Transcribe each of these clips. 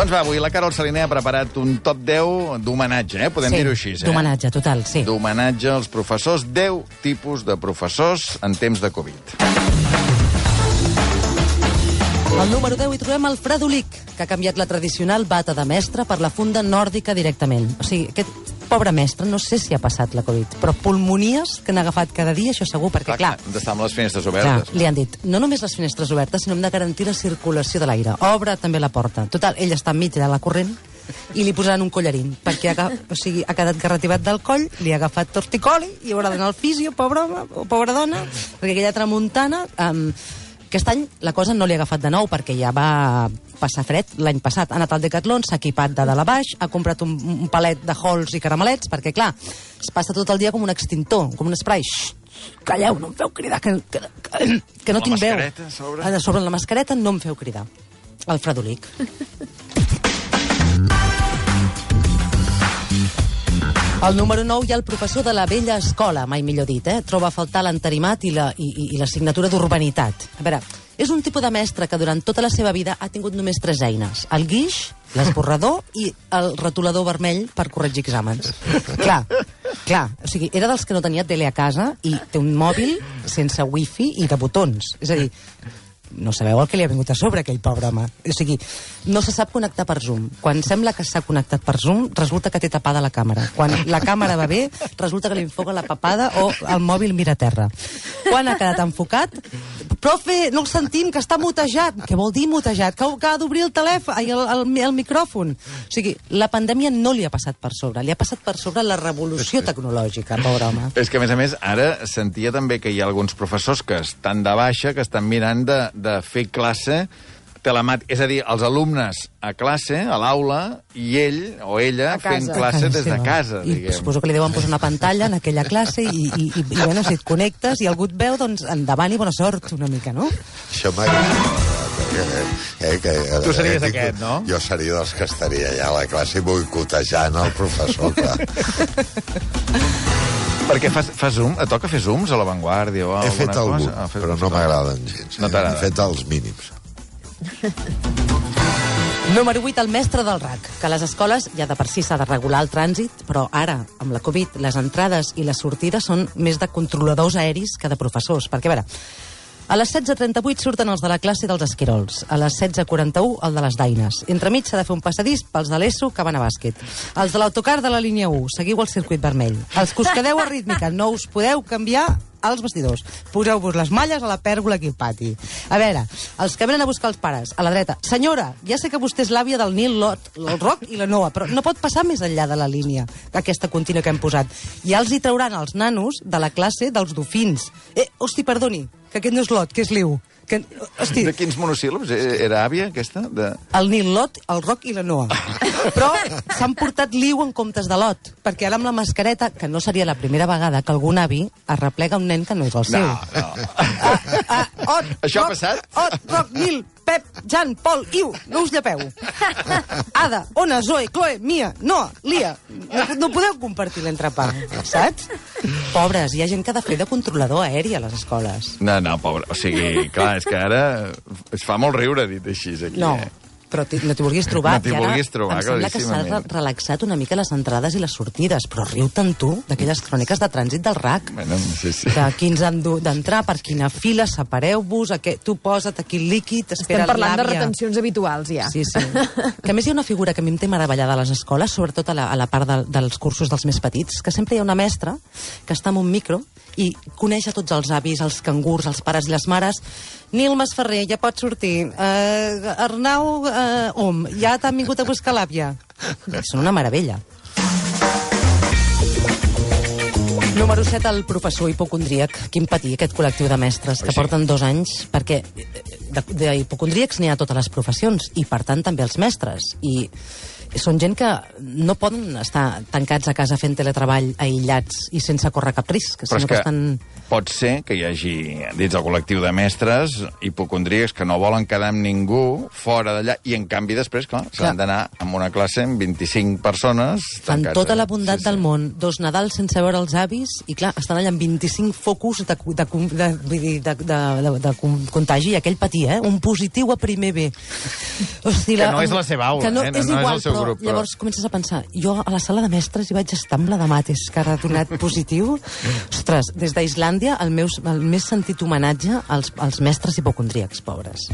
Doncs va, avui la Carol Saliner ha preparat un top 10 d'homenatge, podem dir-ho així. D'homenatge, total, sí. D'homenatge als professors, 10 tipus de professors en temps de Covid. Al número 10 hi trobem el Fredolic, que ha canviat la tradicional bata de mestre per la funda nòrdica directament. O sigui, aquest pobre mestre, no sé si ha passat la Covid, però pulmonies que n'ha agafat cada dia, això segur, perquè, clar... Hem d'estar amb les finestres obertes. Clar, li han dit, no només les finestres obertes, sinó hem de garantir la circulació de l'aire. Obre també la porta. Total, ell està enmig de la corrent i li posaran un collarín, perquè ha quedat garrativat del coll, li ha agafat torticoli i haurà d'anar al fisio, pobra dona, perquè aquella tramuntana... Aquest any la cosa no li ha agafat de nou perquè ja va passar fred l'any passat. Ha anat al Decathlon, s'ha equipat de dalt a baix, ha comprat un palet de Halls i caramelets, perquè, clar, es passa tot el dia com un extintor, com un spray. Calleu, no em feu cridar, que no tinc veu. Sobre la mascareta no em feu cridar. El Fredolic. Al número 9 hi ha el professor de la vella escola, mai millor dit, Troba a faltar l'entarimat i l'assignatura d'urbanitat. A veure, és un tipus de mestre que durant tota la seva vida ha tingut només 3 eines. El guix, l'esborrador i el retolador vermell per corregir exàmens. Clar, o sigui, era dels que no tenia tele a casa i té un mòbil sense wifi i de botons. És a dir, no sabeu el que li ha vingut a sobre, aquell pobre home. O sigui, no se sap connectar per Zoom. Quan sembla que s'ha connectat per Zoom, resulta que té tapada la càmera. Quan la càmera va bé, resulta que li enfoca la papada o el mòbil mira a terra. Quan ha quedat enfocat, profe, no el sentim, que està mutejat. Què vol dir mutejat? Que ha d'obrir el telèfon, el micròfon. O sigui, la pandèmia no li ha passat per sobre. Li ha passat per sobre la revolució tecnològica, pobre home. És que, a més, ara sentia també que hi ha alguns professors que estan de baixa, que estan mirant de fer classe telemàtic. És a dir, els alumnes a classe, a l'aula, i ell o ella fent classe des de casa, diguem. Suposo que li deuen posar una pantalla en aquella classe i bueno, si et connectes i algú et veu, doncs endavant i bona sort, una mica, no? Això m'agrada. Tu series aquest, no? Jo seria dels que estaria allà a la classe boicotejant el professor, clar. Perquè fa zoom? Et toca fer zooms a La Vanguardia o alguna cosa? He fet algun, però no m'agraden gens. No t'agrada? He fet els mínims. Número 8, el mestre del RAC, que a les escoles ja de per si s'ha de regular el trànsit, però ara, amb la Covid, les entrades i les sortides són més de controladors aeris que de professors. Perquè, a veure, a les 16:38 surten els de la classe dels esquirols, a les 16:41 el de les daines. Entremig s'ha de fer un passadís pels de l'ESO que van a bàsquet. Els de l'autocar de la línia 1, seguiu el circuit vermell. Els que us quedeu a rítmica, no us podeu canviar als vestidors. Poseu-vos les malles a la pèrgola aquí al pati. A veure, els que venen a buscar els pares, a la dreta. Senyora, ja sé que vostè és l'àvia del Nil, el Roc i la Noa, però no pot passar més enllà de la línia, aquesta contínua que hem posat. Ja els hi trauran els nanos de la classe dels dofins. Hosti, perdoni, que aquest no és Lot, que és Liu. De quins monosíl·labs? Era àvia, aquesta? El Nil, Lot, el Roc i la Noa. Però s'han portat Liu en comptes de Lot, perquè ara amb la mascareta, que no seria la primera vegada que algun avi arreplega un nen que no és el seu. No. Això ha passat? Ot, Roc, Nil, Pep, Jan, Pol, Iu, no us llepeu. Ada, Ona, Zoe, Chloe, Mia, Noa, Lia. No podeu compartir l'entrepà, saps? Pobres, hi ha gent que ha de fer de controlador aeri a les escoles. No, pobre. O sigui, clar, és que ara es fa molt riure dit així, aquí. No, però no t'hi vulguis trobar. No t'hi vulguis trobar, claríssimament. Em sembla que s'ha relaxat una mica les entrades i les sortides, però riu-te'n tu d'aquelles cròniques de trànsit del RAC. Bueno, sí. De quins han d'entrar, per quina fila, separeu-vos, tu posa't aquí el líquid, espera l'àvia. Estem parlant de retencions habituals, ja. Sí. Que a més hi ha una figura que a mi em té meravellada a les escoles, sobretot a la part dels cursos dels més petits, que sempre hi ha una mestra que està amb un micro i coneix a tots els avis, els cangurs, els pares i les mares. Nil Masferrer, ja pots sortir. Arnau Om, ja t'han vingut a buscar l'àvia. Són una meravella. Número 7, el professor hipocondríac. Quin patir, aquest col·lectiu de mestres que porten 2 anys, perquè d'hipocondríacs n'hi ha a totes les professions, i per tant també els mestres. I són gent que no poden estar tancats a casa fent teletreball aïllats i sense córrer cap risc. Però és que pot ser que hi hagi, dins del col·lectiu de mestres, hipocondríacs que no volen quedar amb ningú fora d'allà, i en canvi després, clar, s'han d'anar amb una classe amb 25 persones tancats. Amb tota la bondat del món, 2 Nadals sense veure els avis, i clar, estan allà amb 25 focus de contagi, i aquell patí, un positiu a primer B. Hosti, que no és la seva aula, no és igual, el seu grup. Però llavors comences a pensar, jo a la sala de mestres hi vaig estar amb la de mates, que ha donat positiu. Ostres, des d'Islàndia, el més sentit homenatge als mestres hipocondríacs, pobres.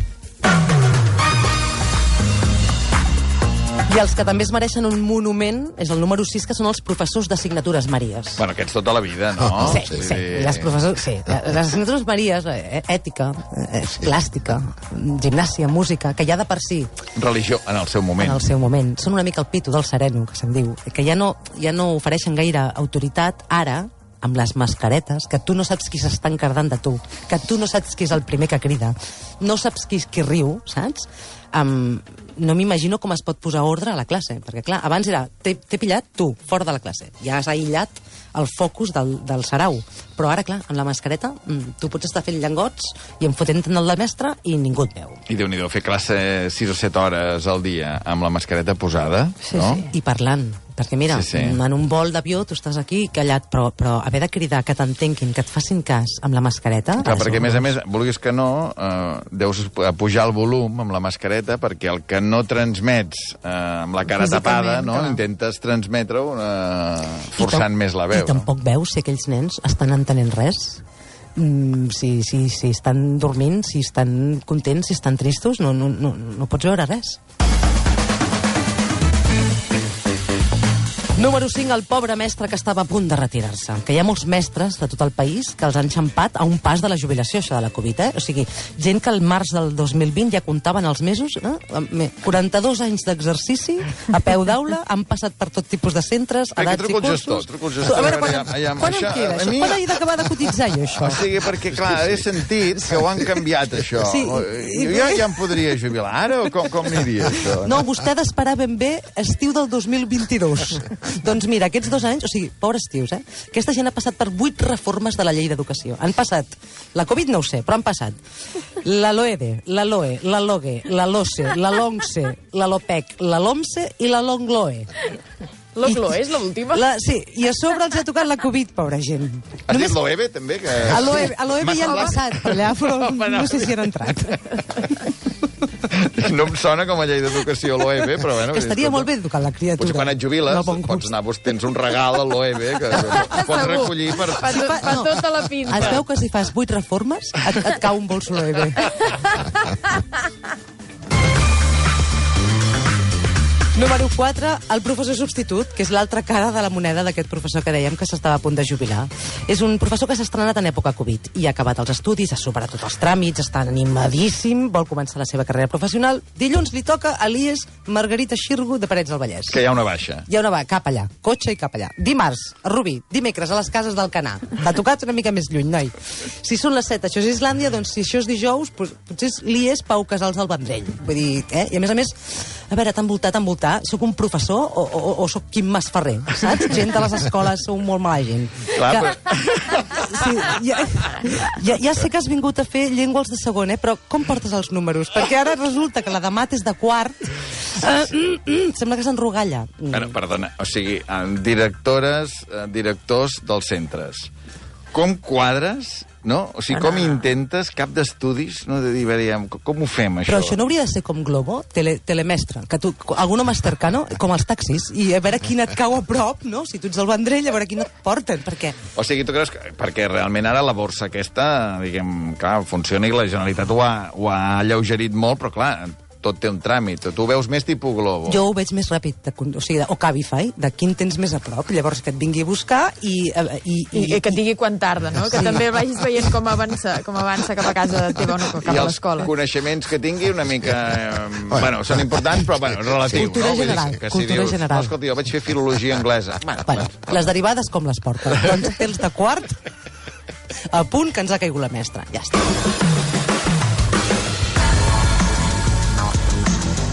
I els que també es mereixen un monument és el número 6, que són els professors d'assignatures Maries. Bueno, aquests tota la vida, no? Sí. Les professors, sí. Les assignatures Maries, ètica, plàstica, gimnàsia, música, que ja de per si... Religió, en el seu moment. En el seu moment. Són una mica el pito del sereno, que se'n diu. Que ja no ofereixen gaire autoritat, ara, amb les mascaretes, que tu no saps qui s'està encardant de tu, que tu no saps qui és el primer que crida, no saps qui riu, saps? No m'imagino com es pot posar ordre a la classe, perquè clar, abans era t'he pillat tu, fora de la classe, ja has aïllat el focus del sarau, però ara clar, amb la mascareta tu pots estar fent llengots i enfotent-te en el mestre i ningú et veu. I Déu-n'hi-do, fer classe 6 o 7 hores al dia amb la mascareta posada, no? Sí. I parlant, perquè mira, en un vol d'avió tu estàs aquí callat, però haver de cridar que t'entenguin, que et facin cas amb la mascareta... Clar, perquè a més, vulguis que no, deus pujar el volum amb la mascareta, perquè el que no transmets amb la cara tapada, no? Intentes transmetre-ho forçant més la veu. I tampoc veus si aquells nens estan entenent res. Si estan dormint, si estan contents, si estan tristos, no pots veure res. Número 5, el pobre mestre que estava a punt de retirar-se. Que hi ha molts mestres de tot el país que els han xampat a un pas de la jubilació, això de la Covid, O sigui, gent que al març del 2020 ja comptaven els mesos, 42 anys d'exercici, a peu d'aula, han passat per tot tipus de centres, edats i cursos... Truco el gestor. A veure, quan em queda això? Quan he d'acabar de cotitzar jo, això? O sigui, perquè, clar, he sentit que ho han canviat, això. Jo ja em podria jubilar ara, o com aniria, això? No, vostè ha d'esperar ben bé estiu del 2022. Doncs mira, aquests 2 anys, o sigui, pobres tios, aquesta gent ha passat per 8 reformes de la llei d'educació. Han passat, la Covid no ho sé, però han passat la LOEDE, la LOE, la LOGE, la LOSE, la LONGSE, la LOPEC, la LOMSE i la LONGLOE. L'OCLOE és l'última? Sí, i a sobre els ha tocat la Covid, pobra gent. Has dit l'OEBE, també? A l'OEBE ja han passat per allà, però no sé si han entrat. No em sona com a llei d'educació l'OEB, però bueno... Que estaria molt bé educar la criatura. Potser quan et jubiles pots anar, tens un regal a l'OEB que pots recollir per... Fa tota la pinta. Es veu que si fas 8 reformes et cau un bols l'OEB. Número 4, el professor substitut, que és l'altra cara de la moneda d'aquest professor que dèiem que s'estava a punt de jubilar. És un professor que s'ha estrenat en època Covid i ha acabat els estudis, ha superat tots els tràmits, està animadíssim, vol començar la seva carrera professional. Dilluns li toca a l'IES Margarita Xirgu de Parets del Vallès. Que hi ha una baixa. Hi ha una baixa, cap allà, cotxe i cap allà. Dimarts, a Rubí, dimecres a les cases del Canà. T'ha tocat una mica més lluny, noi. Si són les 7, això és Islàndia, doncs si això és dijous, potser és l'IES Pau Casals al Vendrell. Vull dir, I a més, a veure, t'han voltat, soc un professor o soc Quim Masferrer, saps? Gent de les escoles sou molt mala gent. Clar, ja sé que has vingut a fer llengües de segon, però com portes els números? Perquè ara resulta que la de mat és de quart. Sembla que s'enrugalla. Perdona, o sigui, directors dels centres. Com quadres, no? O sigui, com intentes, cap d'estudis, no? De dir, com ho fem, això? Però això no hauria de ser com Globo, telemestre, que tu, alguno más cercano, com els taxis, i a veure quin et cau a prop, no? Si tu ets al Vendrell, a veure quin et porten, perquè... O sigui, tu creus que... Perquè realment ara la borsa aquesta, diguem, clar, funciona i la Generalitat ho ha alleugerit molt, però clar... tot té un tràmit. Tu ho veus més tipus Globo. Jo ho veig més ràpid, o Cabify, de quin tens més a prop. Llavors que et vingui a buscar i que et digui quan tarda, no? Que també vagis veient com avança cap a casa teva o no, cap a l'escola. I els coneixements que tingui una mica... Bueno, són importants, però bueno, relatiu. Cultura general. Cultura general. No, escolta, jo vaig fer filologia anglesa. Bueno, les derivades com les porta? Doncs tens de quart a punt que ens ha caigut la mestra. Ja està.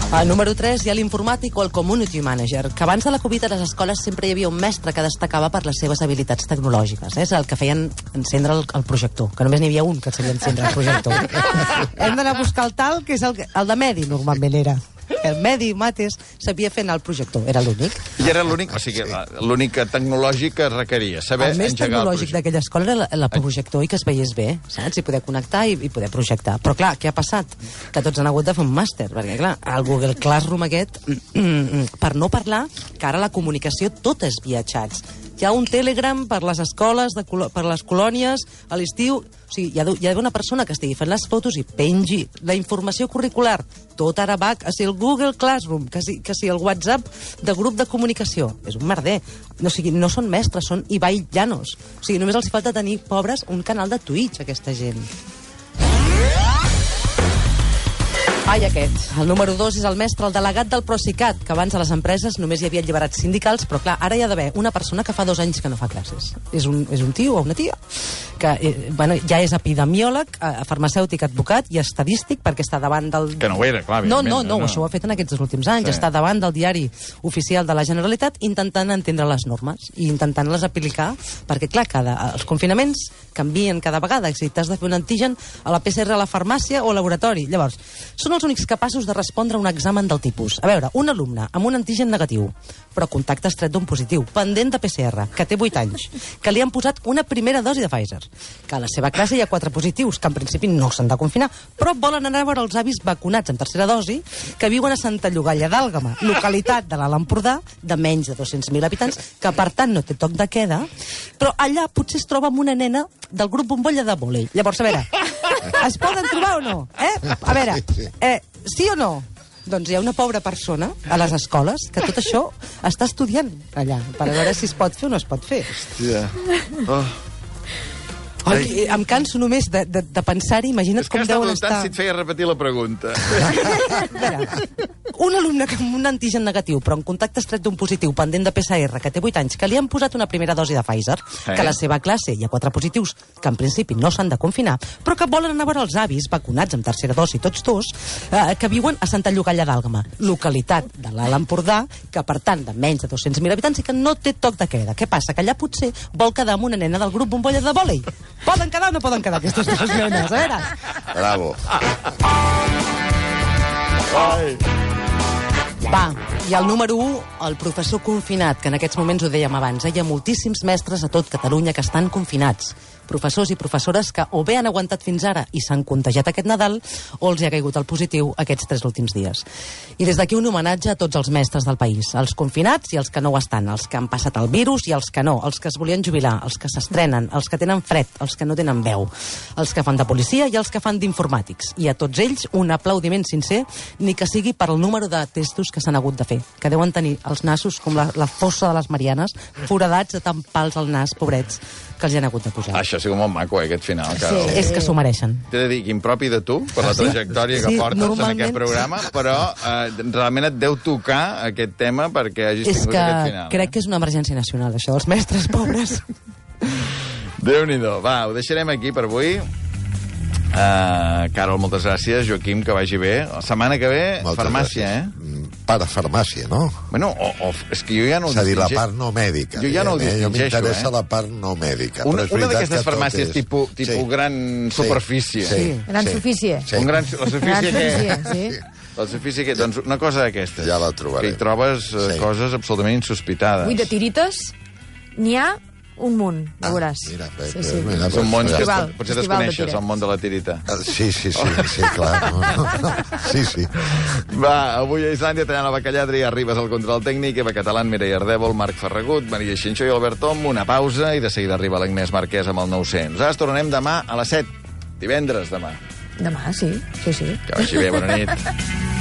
Número 3, hi ha l'informàtic o el community manager, que abans de la Covid a les escoles sempre hi havia un mestre que destacava per les seves habilitats tecnològiques. És el que feien encendre el projector, que només n'hi havia un que sabia encendre el projector. Hem d'anar a buscar el tal, que és el de Medi, normalment era. El Medi, Mates, sabia fer anar el projector, era l'únic. I era l'únic, o sigui, l'únic tecnològic que es requeria, saber el més engegar el tecnològic d'aquella escola era el projector i que es veiés bé, saps? I poder connectar i poder projectar. Però clar, què ha passat? Que tots han hagut de fer un màster, perquè clar, el Google Classroom aquest, per no parlar, que ara la comunicació tot és via xats. Hi ha un Telegram per les escoles, per les colònies, a l'estiu. O sigui, hi ha d'haver una persona que estigui fent les fotos i pengi la informació curricular. Tot ara va a ser el Google Classroom, que si el WhatsApp de grup de comunicació. És un merder. O sigui, no són mestres, són Ibai Llanos. O sigui, només els falta tenir, pobres, un canal de Twitch, aquesta gent. Ai, aquest. El número 2 és el mestre, el delegat del Procicat, que abans a les empreses només hi havia alliberats sindicals, però clar, ara hi ha d'haver una persona que fa 2 anys que no fa classes. És un tio o una tia que ja és epidemiòleg, farmacèutic, advocat i estadístic, perquè està davant del... Que no ho era, clar, evidentment. No, això ho ha fet en aquests últims anys. Sí. Està davant del diari oficial de la Generalitat intentant entendre les normes i intentant-les aplicar, perquè clar, els confinaments canvien cada vegada. Si t'has de fer un antigen a la PCR a la farmàcia o al laboratori. Llavors, són els únics capaços de respondre a un examen del tipus. A veure, un alumne amb un antigen negatiu, però contacte estret d'un positiu, pendent de PCR, que té 8 anys, que li han posat una primera dosi de Pfizer, que a la seva classe hi ha 4 positius, que en principi no s'han de confinar, però volen anar a veure els avis vacunats en tercera dosi, que viuen a Santa Llogaia d'Àlgama, localitat de l'Alt Empordà, de menys de 200.000 habitants, que per tant no té toc de queda, però allà potser es troba amb una nena del grup Bombolla de vòlei. Llavors, a veure, es poden trobar o no? A veure, sí o no? Doncs hi ha una pobra persona a les escoles que tot això està estudiant allà, per veure si es pot fer o no es pot fer. Hòstia. Oh. Em canso només de pensar-hi, imagina't com deuen estar... És que has si et feia repetir la pregunta. Un alumne amb un antigen negatiu, però en contacte estret d'un positiu pendent de PCR, que té 8 anys, que li han posat una primera dosi de Pfizer, que a la seva classe hi ha 4 positius, que en principi no s'han de confinar, però que volen anar a veure els avis vacunats amb tercera dosi, tots dos, que viuen a Santa Llogaia d'Àlgama, localitat de l'Alt Empordà, que per tant de menys de 200.000 habitants i que no té toc de queda. Què passa? Que allà potser vol quedar amb una nena del grup Bombolla de vòlei. Poden quedar o no poden quedar aquestes 2 nenes? A veure. Bravo. Ai. Va, i el número 1, el professor confinat, que en aquests moments ho dèiem abans. Hi ha moltíssims mestres a tot Catalunya que estan confinats. Professors i professores que o bé han aguantat fins ara i s'han contagiat aquest Nadal o els hi ha caigut el positiu aquests 3 últims dies. I des d'aquí un homenatge a tots els mestres del país, els confinats i els que no ho estan, els que han passat el virus i els que no, els que es volien jubilar, els que s'estrenen, els que tenen fred, els que no tenen veu, els que fan de policia i els que fan d'informàtics. I a tots ells un aplaudiment sincer, ni que sigui per el número de testos que s'han hagut de fer, que deuen tenir els nassos com la fossa de les Marianes, foradats de tant pals al nas, pobrets, que els hi han hagut de posar. Això ha sigut molt maco, aquest final. Que sí, és que s'ho mereixen. T'he de dir que impropi de tu, per la trajectòria que portes en aquest programa, però realment et deu tocar aquest tema perquè hagis tingut aquest final. Crec que és una emergència nacional, això dels mestres pobres. Déu-n'hi-do. Va, ho deixarem aquí per avui. Carol, moltes gràcies. Joaquim, que vagi bé. La setmana que ve, moltes farmàcia, gràcies. Parafarmàcia, no? Bueno, és que jo ja no ho distingeixo. És a dir, la part no mèdica. Jo ja no ho distingeixo, Jo m'interessa la part no mèdica. Una d'aquestes farmàcies tipus gran superfície. Gran superfície. La superfície què? Sí. La superfície què? Doncs una cosa d'aquestes. Ja la trobarem. Que hi trobes coses absolutament insospitades. Ui, de tirites n'hi ha un munt, ho veuràs. Mira, són mons que potser desconeixes, el món de la tirita. Sí, clar. Sí. Va, avui a Islàndia tallant el bacallà, Adrià Ribas al control tècnic, Eva Catalán, Mireia Ardèvol, Marc Ferragut, Maria Xinxó i Albert Tom, una pausa i de seguida arriba l'Agnès Marquès amb el 900. Nosaltres tornem demà a les 7, divendres demà. Demà, sí. Que vagi bé, bona nit.